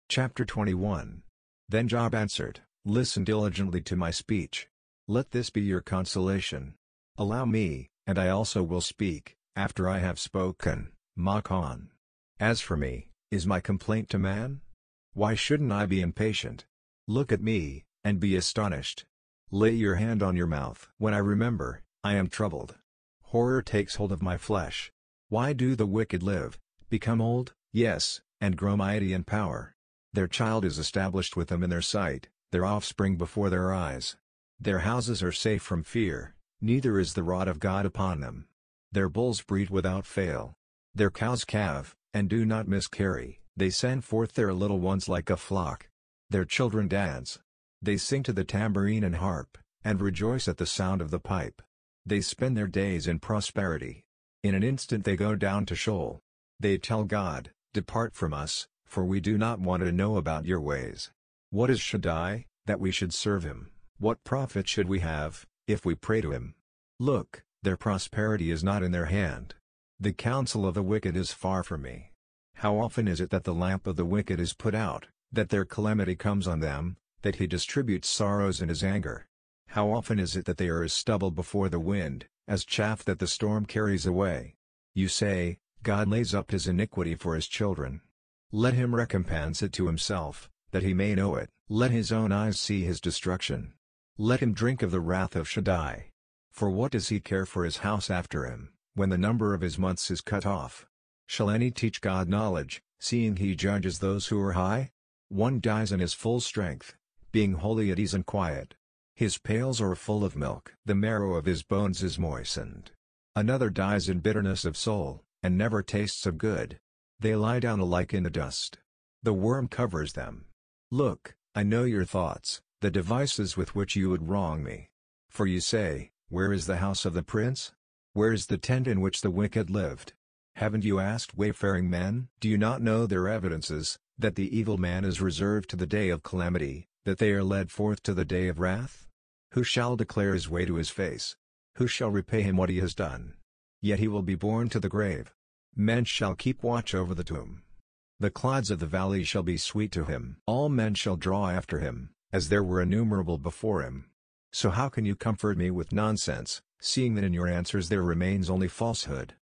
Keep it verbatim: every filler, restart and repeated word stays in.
Chapter twenty-one. Then Job answered, Listen diligently to my speech. Let this be your consolation. Allow me, and I also will speak, after I have spoken. Mock on. As for me, is my complaint to man? Why shouldn't I be impatient? Look at me, and be astonished. Lay your hand on your mouth. When I remember, I am troubled. Horror takes hold of my flesh. Why do the wicked live, become old, yes, and grow mighty in power? Their child is established with them in their sight, their offspring before their eyes. Their houses are safe from fear, neither is the rod of God upon them. Their bulls breed without fail. Their cows calve, and do not miscarry. They send forth their little ones like a flock. Their children dance. They sing to the tambourine and harp, and rejoice at the sound of the pipe. They spend their days in prosperity. In an instant they go down to Sheol. They tell God, Depart from us, for we do not want to know about your ways. What is Shaddai, that we should serve him? What profit should we have, if we pray to him? Look, their prosperity is not in their hand. The counsel of the wicked is far from me. How often is it that the lamp of the wicked is put out, that their calamity comes on them, that he distributes sorrows in his anger? How often is it that they are as stubble before the wind, as chaff that the storm carries away? You say, God lays up his iniquity for his children. Let him recompense it to himself, that he may know it. Let his own eyes see his destruction. Let him drink of the wrath of Shaddai. For what does he care for his house after him, when the number of his months is cut off? Shall any teach God knowledge, seeing he judges those who are high? One dies in his full strength, being wholly at ease and quiet. His pails are full of milk. The marrow of his bones is moistened. Another dies in bitterness of soul, and never tastes of good. They lie down alike in the dust. The worm covers them. Look, I know your thoughts, the devices with which you would wrong me. For you say, Where is the house of the prince? Where is the tent in which the wicked lived? Haven't you asked wayfaring men? Do you not know their evidences, that the evil man is reserved to the day of calamity, that they are led forth to the day of wrath? Who shall declare his way to his face? Who shall repay him what he has done? Yet he will be borne to the grave. Men shall keep watch over the tomb. The clods of the valley shall be sweet to him. All men shall draw after him, as there were innumerable before him. So how can you comfort me with nonsense, seeing that in your answers there remains only falsehood?